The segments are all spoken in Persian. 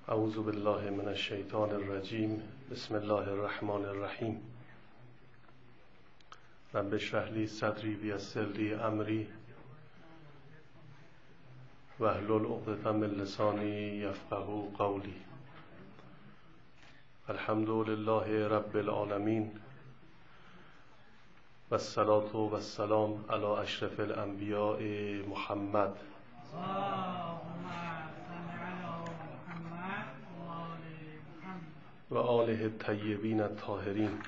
اعوذ بالله من الشیطان الرجیم. بسم الله الرحمن الرحیم. رب اشرح لی صدری ویسر لی امری واحلل عقدة من لسانی یفقهوا قولی. الحمد لله رب العالمین و الصلاة و السلام علی اشرف الانبیاء محمد و آله الطیبین الطاهرین.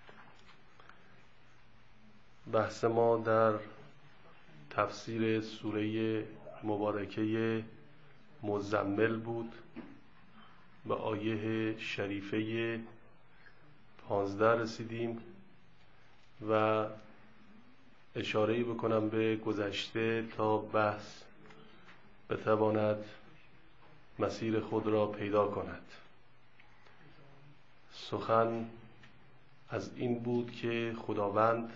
بحث ما در تفسیر سوره مبارکه مزمل بود. به آیه شریفه 15 رسیدیم و اشاره‌ای بکنم به گذشته تا بحث بتواند مسیر خود را پیدا کند. سخن از این بود که خداوند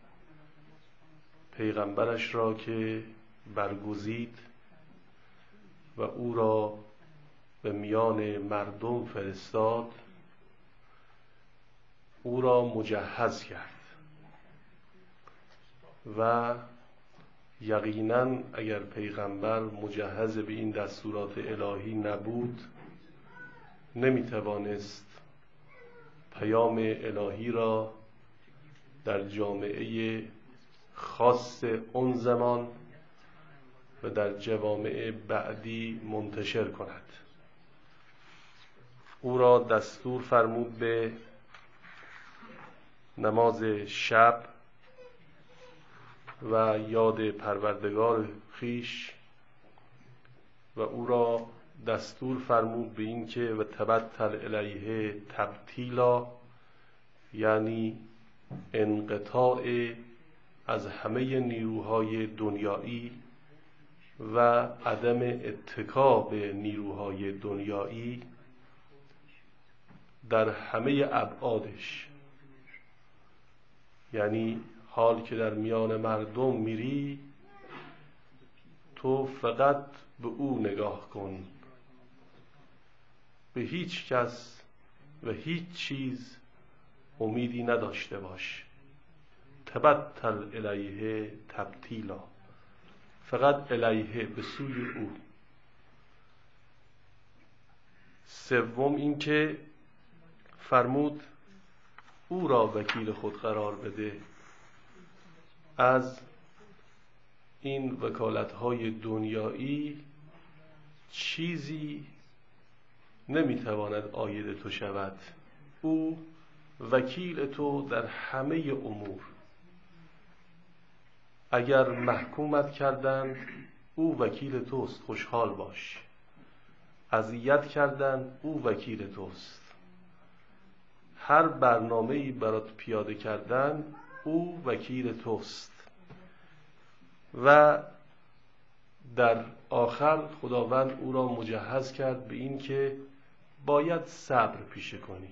پیغمبرش را که برگزید و او را به میان مردم فرستاد، او را مجهز کرد و یقیناً اگر پیغمبر مجهز به این دستورات الهی نبود، نمیتوانست پیام الهی را در جامعه خاص اون زمان و در جوامع بعدی منتشر کند. او را دستور فرمود به نماز شب و یاد پروردگار خویش و او را دستور فرمود به این که و تبتل الیه تبتیلا، یعنی انقطاع از همه نیروهای دنیایی و عدم اتکا به نیروهای دنیایی در همه ابعادش. یعنی حال که در میان مردم میری، تو فقط به او نگاه کن، به هیچ کس و هیچ چیز امیدی نداشته باش. تبتل الیه تبتیلا، فقط الیه، به سوی او. سوم این که فرمود او را وکیل خود قرار بده. از این وکالت‌های دنیایی چیزی نمیتواند عاید تو شود. او وکیل تو در همه امور. اگر محکومت کردند، او وکیل توست، خوشحال باش. اذیت کردند، او وکیل توست. هر برنامه‌ای برات پیاده کردن، او وکیل توست. و در آخر خداوند او را مجهز کرد به این که باید صبر پیشه کنی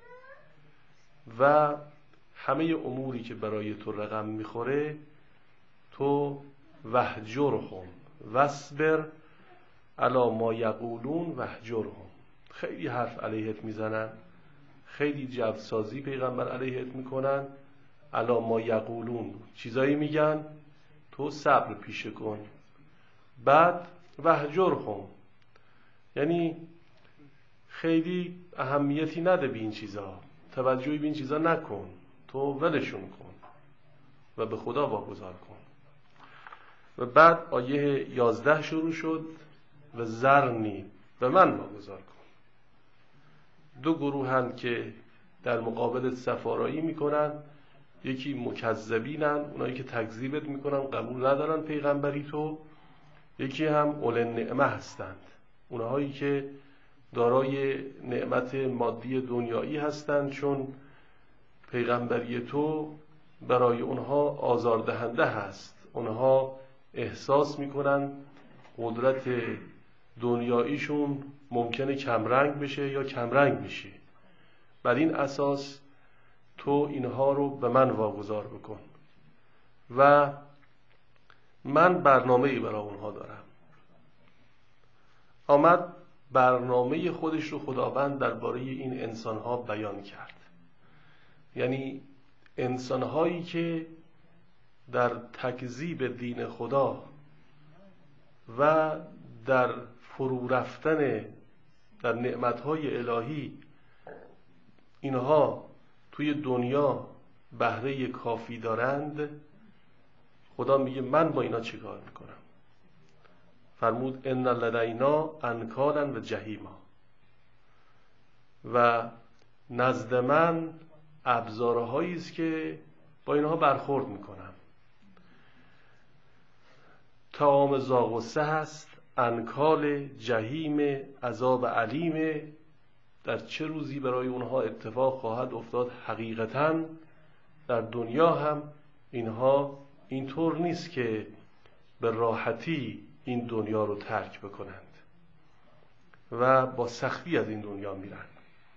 و همه اموری که برای تو رقم میخوره تو وهجرهم واصبر علی ما یقولون وهجرهم. خیلی حرف علیهت میزنن، خیلی جوسازی پیغمبر علیهت میکنن، علی ما یقولون چیزایی میگن، تو صبر پیشه کن. بعد وهجرهم، یعنی خیلی اهمیتی نده به این چیزا، توجهی به این چیزا نکن، تو ولشون کن و به خدا واگذار کن. و بعد آیه 11 شروع شد و ذرنی، به من واگذار کن. دو گروهن که در مقابلت سفارایی میکنن، یکی مکذبینن، اونایی که تکذیبت میکنن، قبول ندارن پیغمبری تو. یکی هم اول النعمه هستند، اونهایی که دارای نعمت مادی دنیایی هستند، چون پیغمبری تو برای اونها آزاردهنده هست. اونها احساس میکنن قدرت دنیاییشون ممکنه کمرنگ بشه یا کمرنگ میشه. بر این اساس تو اینها رو به من واگذار بکن و من برنامه‌ای برای اونها دارم. آمد برنامه خودش رو خداوند درباره این انسانها بیان کرد. یعنی انسانهایی که در تکذیب دین خدا و در فرو رفتن در نعمتهای الهی اینها توی دنیا بهره کافی دارند، خدا میگه من با اینا چیکار میکنم؟ فرمود ان لدینا انکالا و جهیما، و نزد من ابزارهایی است که با اینها برخورد میکنم. طعام زاغسه هست، انکال، جهیم، عذاب علیم. در چه روزی برای اونها اتفاق خواهد افتاد؟ حقیقتاً در دنیا هم اینها اینطور نیست که به راحتی این دنیا رو ترک بکنند و با سختی از این دنیا میرن.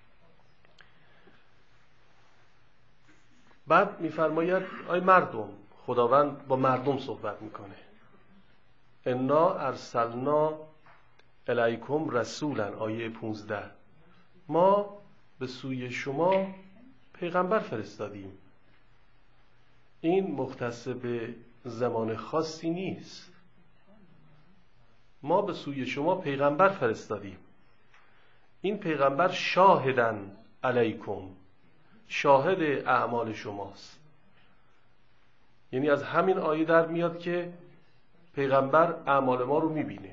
بعد میفرماید ای مردم، خداوند با مردم صحبت میکنه، انا ارسلنا الیکم رسولا، آیه 15، ما به سوی شما پیغمبر فرستادیم. این مختص به زمان خاصی نیست. ما به سوی شما پیغمبر فرستادیم. این پیغمبر شاهدن علیکم، شاهد اعمال شماست. یعنی از همین آیه در میاد که پیغمبر اعمال ما رو میبینه.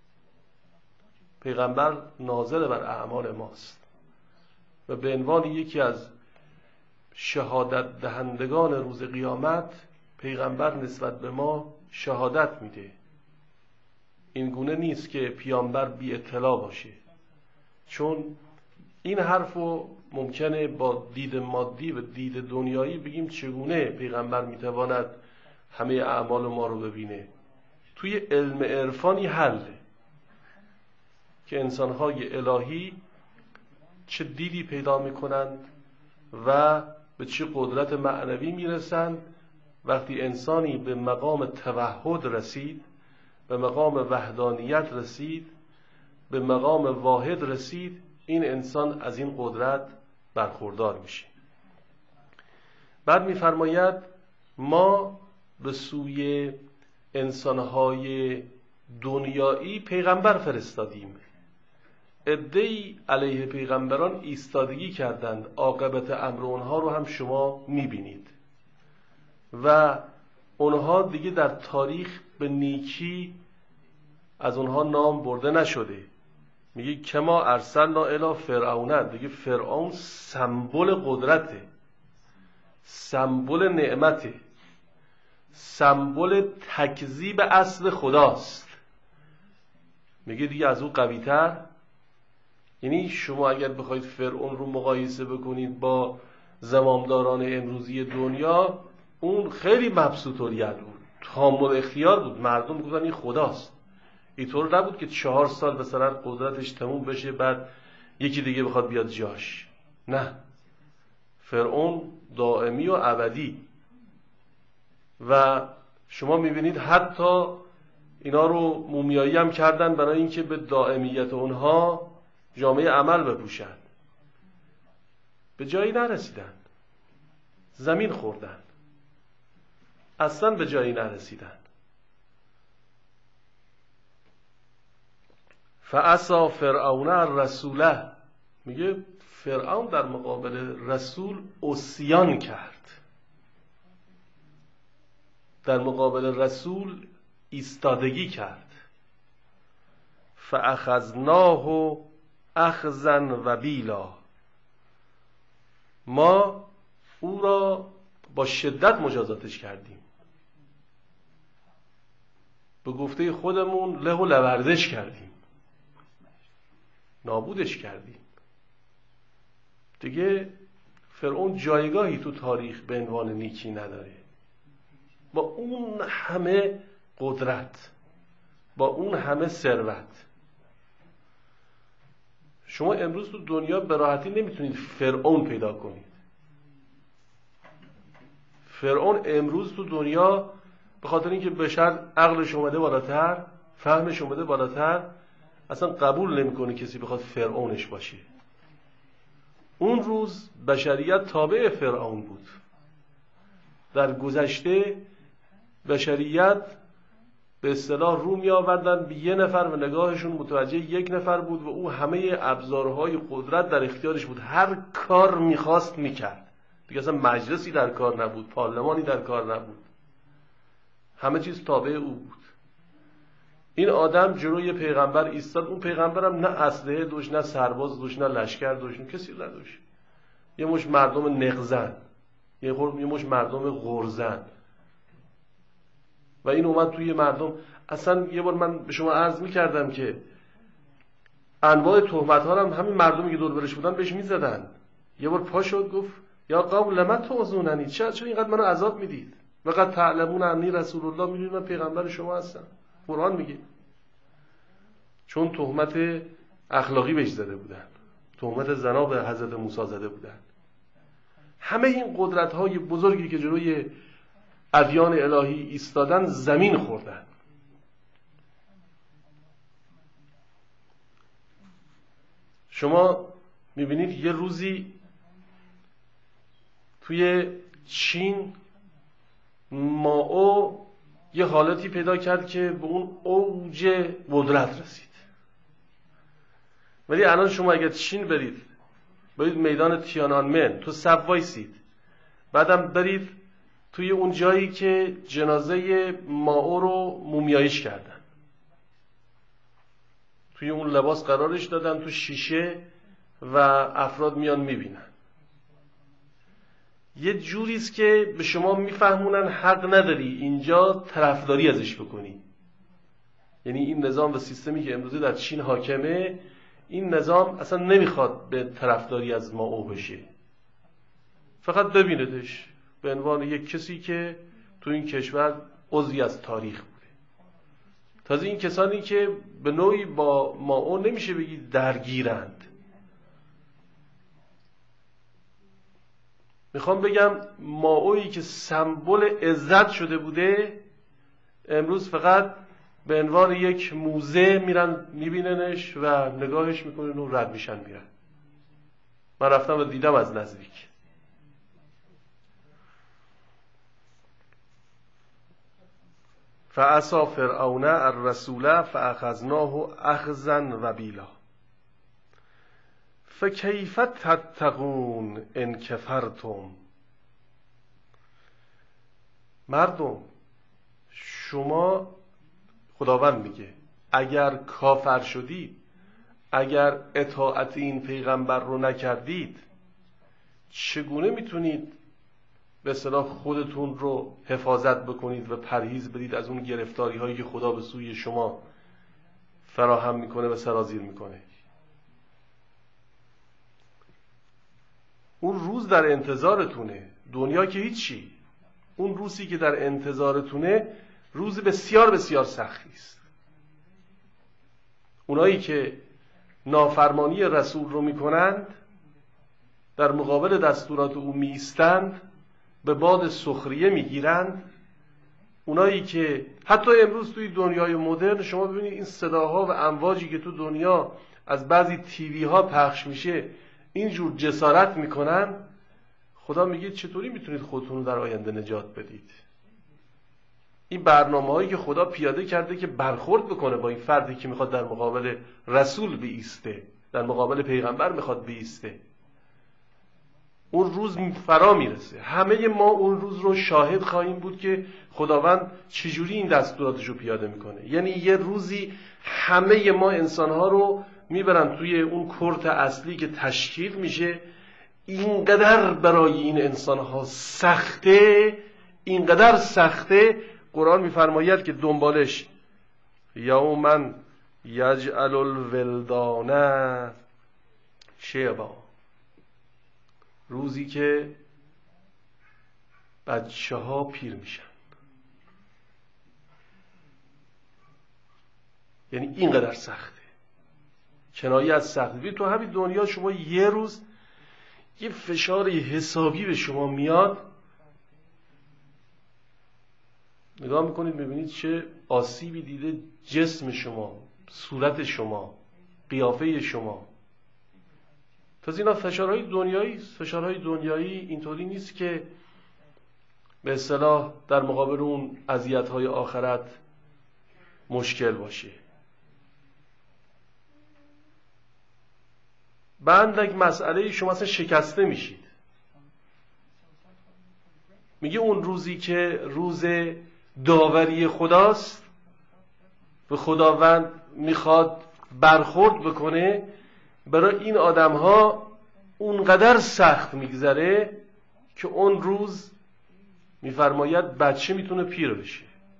پیغمبر ناظر بر اعمال ماست و به عنوان یکی از شهادت دهندگان روز قیامت پیغمبر نسبت به ما شهادت میده. این گونه نیست که پیامبر بی اطلاع باشه، چون این حرفو ممکنه با دید مادی و دید دنیایی بگیم چگونه پیغمبر میتواند همه اعمال ما رو ببینه. توی علم عرفانی حله که انسانهای الهی چه دیدی پیدا میکنند و به چه قدرت معنوی میرسند وقتی انسانی به مقام توحد رسید، به مقام وحدانیت رسید، به مقام واحد رسید. این انسان از این قدرت برخوردار میشه. بعد میفرماید ما به سوی انسانهای دنیایی پیغمبر فرستادیم. عده‌ای علیه پیغمبران ایستادگی کردند، عاقبت امر اونها رو هم شما میبینید و اونها دیگه در تاریخ به نیکی از اونها نام برده نشده. میگه کما ارسلنا الی فرعون، دیگه فرعون سمبل قدرته، سمبل نعمته، سمبل تکذیب اصل خداست. میگه دیگه از او قوی تر. یعنی شما اگر بخواید فرعون رو مقایسه بکنید با زمامداران امروزی دنیا، اون خیلی مبسوط الید بود، تامل اختیار بود، مردم گفتن این خداست. اینطور نبود که 4 سال مثلا قدرتش تموم بشه بعد یکی دیگه بخواد بیاد جاش. نه، فرعون دائمی و ابدی. و شما میبینید حتی اینا رو مومیایی هم کردن برای اینکه به دائمیت اونها جامعه عمل بپوشن. به جایی نرسیدن، زمین خوردن، اصلا به جایی نرسیدن. فعصا فرعون الرسوله، میگه فرعون در مقابل رسول عصیان کرد، در مقابل رسول ایستادگی کرد. فاخذناه اخذا وبیلا، ما او را با شدت مجازاتش کردیم، به گفته خودمون له و لوردش کردیم، نابودش کردیم. دیگه فرعون جایگاهی تو تاریخ به عنوان نیکی نداره. با اون همه قدرت، با اون همه ثروت، شما امروز تو دنیا به راحتی نمیتونید فرعون پیدا کنید. فرعون امروز تو دنیا به خاطر اینکه بشر عقلش اومده بالاتر، فهمش اومده بالاتر، اصلا قبول نمیکنه کسی بخواد فرعونش باشه. اون روز بشریت تابع فرعون بود. در گذشته بشریت به اصطلاح رو می آوردن به یه نفر و نگاهشون متوجه یک نفر بود و او همه ابزارهای قدرت در اختیارش بود، هر کار میخواست میکرد. دیگه اصلا مجلسی در کار نبود، پارلمانی در کار نبود، همه چیز تابع او بود. این آدم جلوی پیغمبر ایستاد، اون پیغمبرم نه اسلحه داشت، نه سرباز داشت، نه لشکر داشت، کسی نداشت. یه مش مردم نغزن، یه مش مردم غرزن. و این اومد توی مردم. اصلا یه بار من به شما عرض میکردم که انواع تهمت ها هم همین مردمی که دور برش بودن بهش میزدن. یه بار پا شد گفت یا قوم لما تعظوننی، چرا اینقدر منو عذاب میدید؟ وقد تعلمون انی رسول الله، میدونید من پیغمبر شما هستم. قرآن میگه. چون تهمت اخلاقی بهش زده بودن، تهمت زنا به حضرت موسی زده بودن. همه این قدرت های بزرگی که جلوی ادیان الهی ایستادن زمین خوردن. شما میبینید یه روزی توی چین مائو یه حالتی پیدا کرد که به اون اوج قدرت رسید. ولی الان شما اگر چین برید میدان تیانانمن تو صف وایسید، بعدم برید توی اون جایی که جنازه مائو رو مومیاییش کردن، توی اون لباس قرارش دادن تو شیشه و افراد میان میبینن، یه جوریست که به شما میفهمونن حق نداری اینجا طرفداری ازش بکنی. یعنی این نظام و سیستمی که امروزه در چین حاکمه، این نظام اصلا نمیخواد به طرفداری از مائو بشه، فقط ببیندش به عنوان یک کسی که تو این کشور عضوی از تاریخ بوده. تازه این کسانی که به نوعی با مائو نمیشه بگی درگیرند. میخوام بگم مائویی که سمبل عزت شده بوده، امروز فقط به عنوان یک موزه میرن میبیننش و نگاهش میکنن و رد میشن میرن. من رفتم و دیدم از نزدیک. فعصا فرعون الرسول فاخذناه اخذا وبیلا فکیف تتقون ان کفرتم. مردم، شما، خداوند میگه، اگر کافر شدید، اگر اطاعت این پیغمبر رو نکردید، چگونه میتونید به اصطلاح خودتون رو حفاظت بکنید و پرهیز بدید از اون گرفتاری هایی که خدا به سوی شما فراهم میکنه و سرازیر میکنه؟ اون روز در انتظارتونه. دنیا که هیچی. اون روزی که در انتظارتونه روز بسیار بسیار سختی است. اونایی که نافرمانی رسول رو میکنند، در مقابل دستورات او میایستند، به باد سخریه میگیرند. اونایی که حتی امروز توی دنیای مدرن شما ببینید این صداها و امواجی که تو دنیا از بعضی تیوی ها پخش میشه اینجور جسارت میکنن، خدا میگه چطوری میتونید خودتون رو در آینده نجات بدید؟ این برنامه هایی که خدا پیاده کرده که برخورد بکنه با این فردی که میخواد در مقابل رسول بیسته، در مقابل پیغمبر میخواد بیسته، اون روز فرا میرسه. همه ما اون روز رو شاهد خواهیم بود که خداوند چجوری این دستوراتش رو پیاده میکنه. یعنی یه روزی همه ما انسانها رو میبرن توی اون کورت اصلی که تشکیل میشه. اینقدر برای این انسانها سخته، اینقدر سخته، قرآن میفرماید که دنبالش یومن یجعل الولدان شیبا، روزی که بچه ها پیر میشن. یعنی اینقدر سخته، کنایه از سختی. تو همین دنیا شما یه روز یه فشار حسابی به شما میاد، نگاه میکنید میبینید چه آسیبی دیده جسم شما، صورت شما، قیافه شما. تازه اینا فشارهای دنیایی، فشارهای دنیایی اینطوری نیست که به اصطلاح در مقابل اون اذیت‌های آخرت مشکل باشه. بعد یک مسئله شما اصلا شکسته میشید. میگه اون روزی که روز داوری خداست و خداوند میخواد برخورد بکنه، برای این آدم‌ها اونقدر سخت میگذره که اون روز میفرماید بچه میتونه پیر بشه.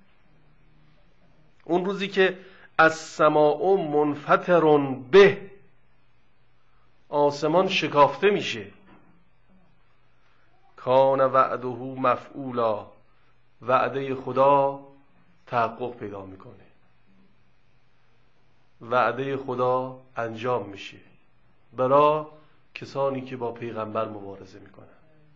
اون روزی که السماء منفطر به، آسمان شکافته میشه. کان وعده مفعولا، وعده خدا تحقق پیدا میکنه، وعده خدا انجام میشه برای کسانی که با پیغمبر مبارزه میکنن.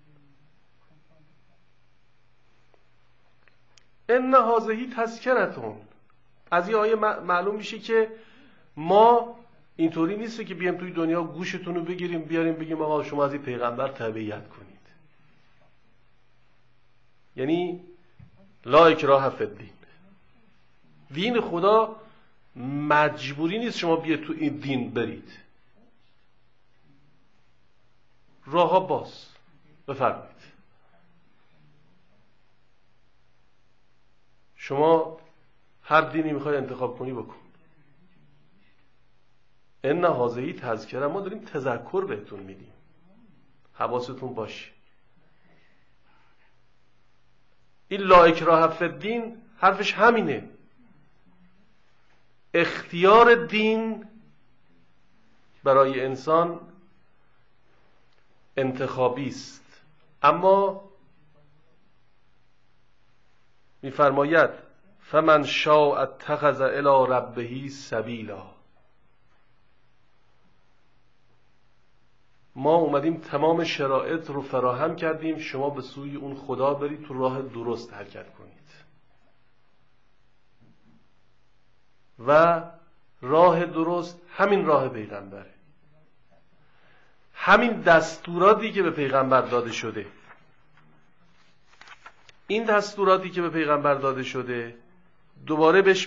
ان هذه تذکرتون، از این آیه معلوم میشه که ما اینطوری نیست که بیایم توی دنیا گوشتون رو بگیریم بیاریم بگیم آقا شما از این پیغمبر تبعیت کنید. یعنی لا اکراه فی الدین، دین خدا مجبوری نیست شما بیاید تو این دین برید. راه‌ها باز، بفرمایید. شما هر دینی میخوای انتخاب کنی بکن. ان هذه تذکره، ما داریم تذکر بهتون میدیم، حواستون باشه. این لا اکراه فی الدین حرفش همینه. اختیار دین برای انسان انتخابی است، اما میفرماید فمن شاء اتخذ الی ربه سبیلا. ما اومدیم تمام شرایط رو فراهم کردیم، شما به سوی اون خدا برید، تو راه درست حرکت کنید. و راه درست همین راه پیغمبره، همین دستوراتی که به پیغمبر داده شده. این دستوراتی که به پیغمبر داده شده دوباره بهش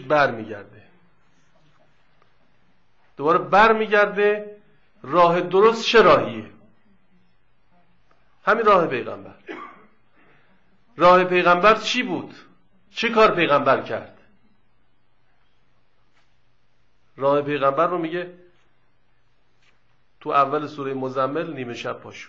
برمیگرده. راه درست چه راهیه؟ همین راه پیغمبر. راه پیغمبر چی بود؟ چه کار پیغمبر کرد؟ راه پیغمبر رو میگه تو اول سوره مزمل نیمه شب پاشو.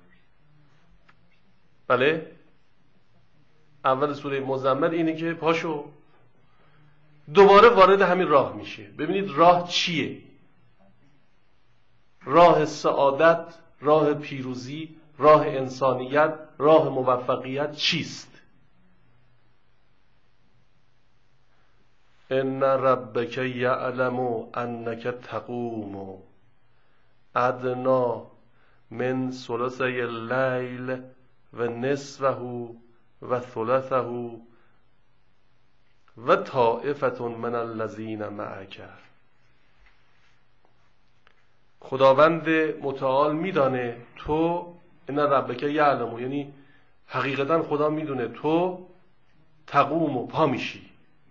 بله، اول سوره مزمل اینه که پاشو. دوباره وارد همین راه میشه. ببینید راه چیه؟ راه سعادت، راه پیروزی، راه انسانیت، راه موفقیت چیست؟ ان ربک یعلم انک تقوم ادنا من ثلثی اللیل و نصفه و ثلثه و طائفة من الذین معک. خداوند متعال میدانه تو، ان ربک یعلم، یعنی حقیقتا خدا میدونه تو تقوم و پا میشی.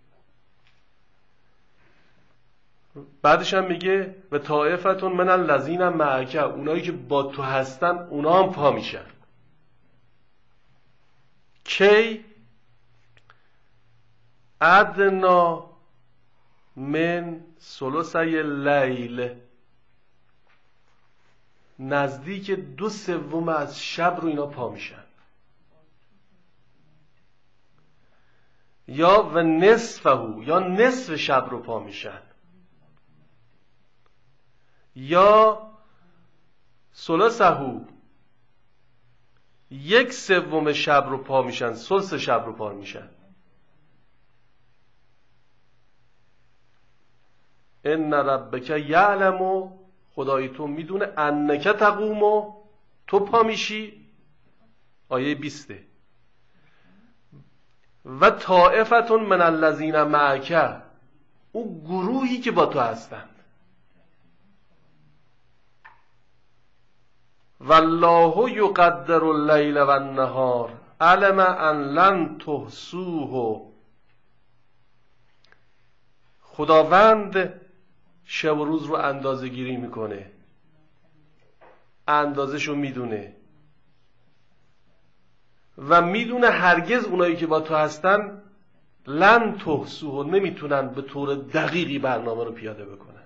بعدش هم میگه و طائفة من الذین معک، اونایی که با تو هستن اونا هم پا میشن. کی؟ ادنا من ثلثی اللیل، نزدیک 2/3 از شب رو اینا پا میشن. یا و نصفه، یا نصف شب رو پا میشن. یا ثلثه، 1/3 شب رو پا میشن، ثلث شب رو پا میشن. ان ربک یعلم، خدای تو میدونه انک تقوم، تو پا میشی. آیه 20. و طائفة من الذین معک، اون گروهی که با تو هستند. والله یقدر اللیل و النهار علم ان لن تحصوه. خداوند شب و روز رو اندازه گیری میکنه، اندازش رو میدونه و میدونه هرگز اونایی که با تو هستن لن تحصوه، نمیتونن به طور دقیقی برنامه رو پیاده بکنن.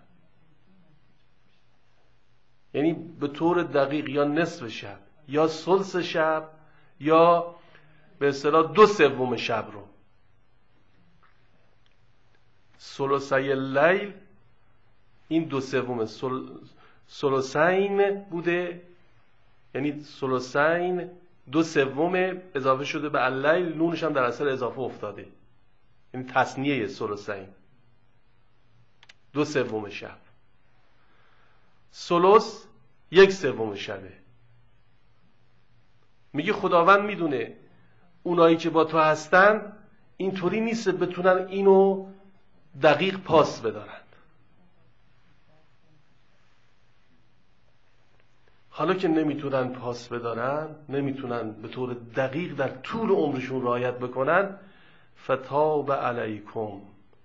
یعنی به طور دقیق یا نصف شب یا ثلث شب یا به اصطلاح 2/3 شب رو. ثلثی اللیل این 2/3 ثلثین بوده، یعنی ثلثین 2/3 اضافه شده به اللیل، نونش هم در اثر اضافه افتاده، یعنی تثنیه ثلثین 2/3 شب. ثلث 1/3 شبه. میگه خداوند میدونه اونایی که با تو هستن اینطوری نیست بتونن اینو دقیق پاس بدارن. حالا که نمیتونن پاس بدارن، نمیتونن به طور دقیق در طول عمرشون رعایت بکنن، فتاب علیکم،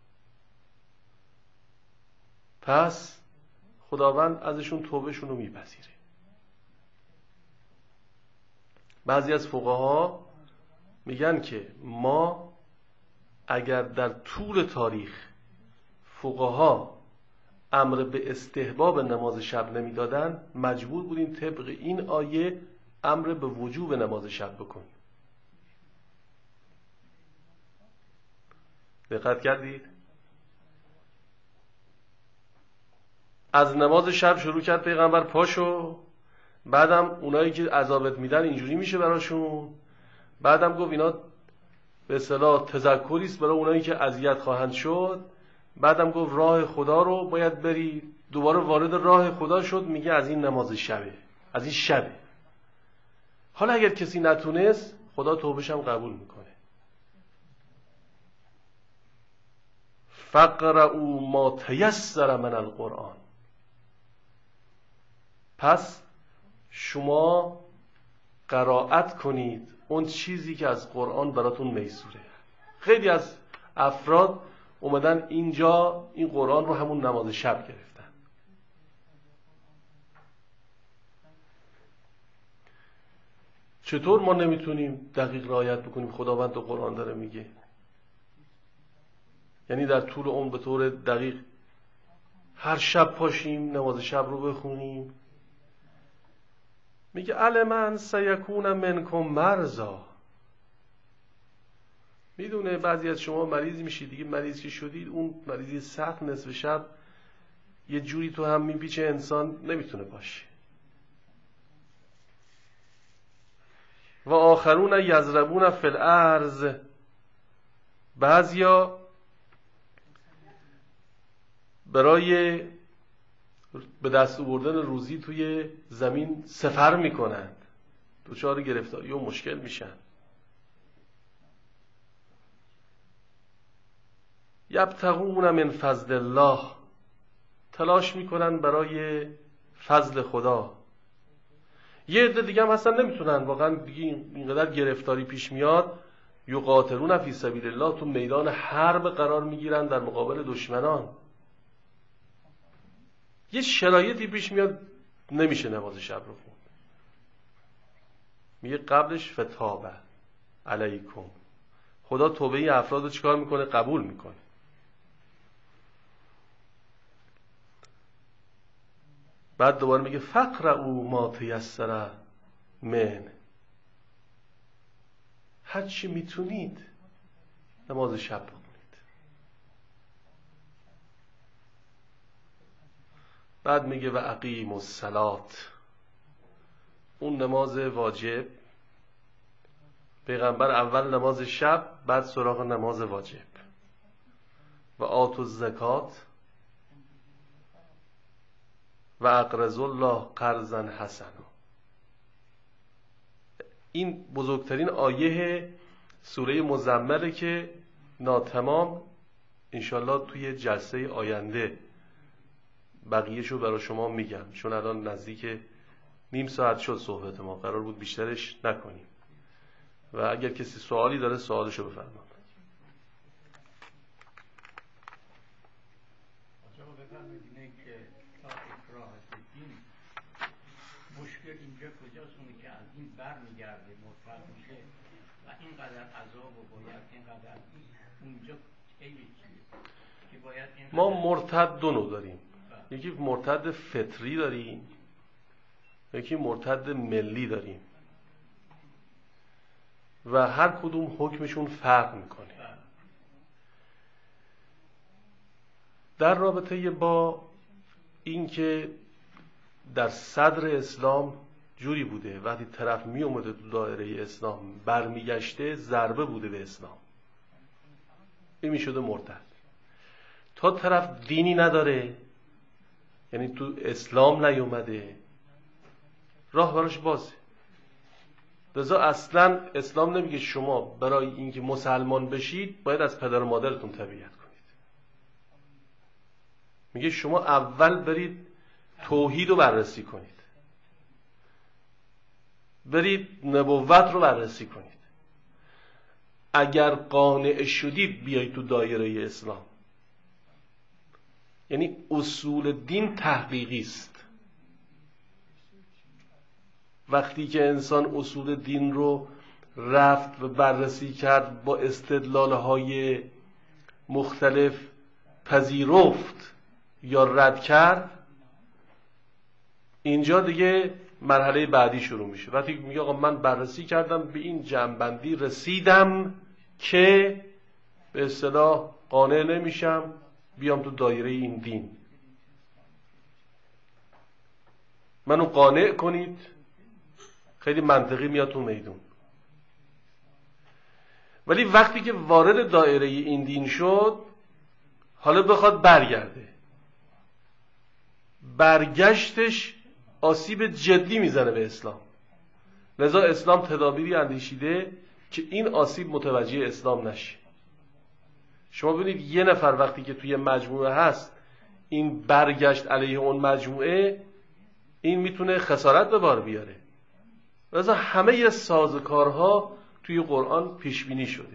پس خداوند ازشون توبهشون رو میپذیره. بعضی از فقها میگن که ما اگر در طول تاریخ فقها امر به استحباب نماز شب نمیدادن، مجبور بودیم طبق این آیه امر به وجوب نماز شب بکنیم. دقت کردید؟ از نماز شب شروع کرد پیغمبر پاشو، بعدم اونایی که عذابت میدن اینجوری میشه براشون، بعدم گفت اینا به اصطلاح تذکری است برای اونایی که اذیت خواهند شد، بعدم گفت راه خدا رو باید بری، دوباره وارد راه خدا شد، میگه از این نماز شبه، از این شبه. حالا اگر کسی نتونست، خدا توبهش هم قبول میکنه. فقرؤوا ما تیسر من القرآن، پس شما قرائت کنید اون چیزی که از قرآن براتون میسوره. خیلی از افراد اومدن اینجا این قرآن رو همون نماز شب گرفتن. چطور ما نمیتونیم دقیق رعایت بکنیم؟ خداوند تو قرآن داره میگه، یعنی در طول عمر به طور دقیق هر شب پاشیم نماز شب رو بخونیم. میگه علم ان سیکون منکم مرضا، میدونه بعضی از شما مریض میشید دیگه، مریض که شدید اون مریضی سخت نصف شب یه جوری تو هم میپیچه انسان نمیتونه باشه. و آخرون یضربون فی الارض، بعضیا برای به دست آوردن روزی توی زمین سفر میکنند، دچار گرفتاری و مشکل میشن. یبتغون من فضل الله، تلاش میکنن برای فضل خدا. یه عده دیگه هم هستن نمیتونن، واقعا دیگه اینقدر گرفتاری پیش میاد، یقاتلون فی سبیل الله، تو میدان حرب قرار میگیرن در مقابل دشمنان. یه شرایطی پیش میاد نمیشه نماز شب رو خوند، میگه قبلش فتابه علیکم، خدا توبه این افراد رو چیکار میکنه؟ قبول میکنه. بعد دوباره میگه فقرؤوا ما تیسر من، هر چی میتونید نماز شب بخونید. بعد میگه و اقیموا الصلاة، اون نماز واجب، پیغمبر اول نماز شب، بعد سراغ نماز واجب. و آتوا الزکات و اقرضوا الله قرضا حسنا. این بزرگترین آیه سوره مزمله که ناتمام انشالله توی جلسه آینده بقیهشو برای شما میگم، چون الان نزدیک نیم ساعت شد صحبت ما، قرار بود بیشترش نکنیم و اگر کسی سوالی داره سوالشو بفرمایید. مشکل اینجا کجاست؟ اونی که از این برمیگرده مرتد میشه و اینقدر عذاب و باید اینقدر اونجا خیلی چیه که باید ما مرتد دو نوع داریم، یکی مرتد فطری داریم، یکی مرتد ملی داریم و هر کدوم حکمشون فرق میکنه. در رابطه با اینکه در صدر اسلام جوری بوده وقتی طرف می اومده تو دایره اسلام برمیگشته ضربه بوده به اسلام، این می شده مرتد. تا طرف دینی نداره، یعنی تو اسلام نیومده، راه براش بازه. لذا اصلا اسلام نمیگه شما برای اینکه مسلمان بشید باید از پدر و مادرتون تبعیت کنید، میگه شما اول برید توحید رو بررسی کنید، برید نبوت رو بررسی کنید، اگر قانع شدید بیایید تو دایره اسلام. یعنی اصول دین تحقیقی است. وقتی که انسان اصول دین رو رفت و بررسی کرد، با استدلال‌های مختلف پذیرفت یا رد کرد، اینجا دیگه مرحله بعدی شروع میشه. وقتی میگه آقا من بررسی کردم به این جمع‌بندی رسیدم که به اصطلاح قانع نمیشم بیام تو دایره این دین، منو قانع کنید، خیلی منطقی میاد تو میدون. ولی وقتی که وارد دایره این دین شد، حالا بخواد برگرده، برگشتش آسیب جدی میزنه به اسلام. لذا اسلام تدابیری اندیشیده که این آسیب متوجه اسلام نشه. شما ببینید یه نفر وقتی که توی مجموعه هست، این برگشت علیه اون مجموعه، این میتونه خسارت به بار بیاره. لذا همه سازوکارها توی قرآن پیش بینی شده.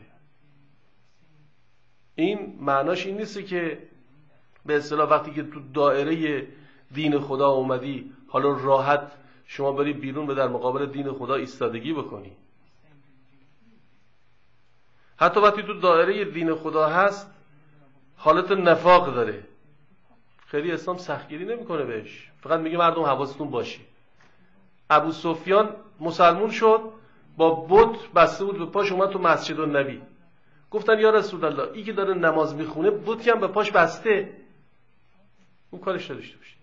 این معناش این نیست که به اصطلاح وقتی که تو دایره دین خدا اومدی حالا راحت شما بری بیرون و در مقابل دین خدا ایستادگی بکنی. حتی وقتی تو دایره دین خدا هست حالت نفاق داره، خیلی اسلام سختگیری نمیکنه بهش، فقط میگه مردم حواستون باشه. ابو سفیان مسلمون شد، با بت بسته بود به پاش، اومد تو مسجد النبی، گفتن یا رسول الله این که داره نماز میخونه بتی هم به پاش بسته، اون کارش نداشته باشید.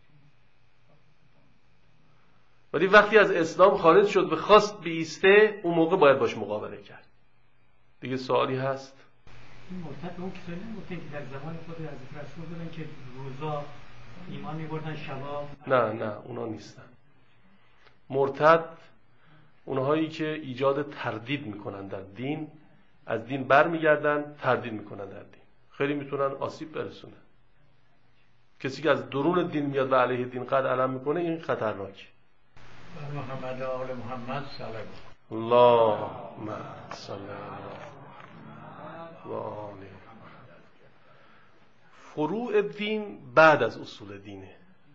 ولی وقتی از اسلام خارج شد و خواست بیسته، اون موقع باید باش مقابله کرد. دیگه سوالی هست؟ این مرتد به اون کسایی نمیگفتن که در زمان خود حضرت رسول بودن که روزا ایمان میبردن شبا؟ نه اونا نیستن. مرتد اونهایی که ایجاد تردید میکنن در دین، از دین برمیگردن تردید میکنن در دین، خیلی میتونن آسیب برسونن. کسی که از درون دین میاد و علیه دین قد علم میکنه، این خطرناکه. محمد آل محمد صلی اللهم صل علی و آل. فروع دین بعد از اصول دینه،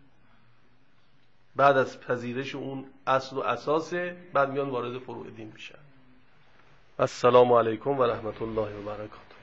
بعد از پذیرش اون اصل و اساسه، بعد میان وارد فروع دین میشن. السلام علیکم و رحمت الله و برکاته.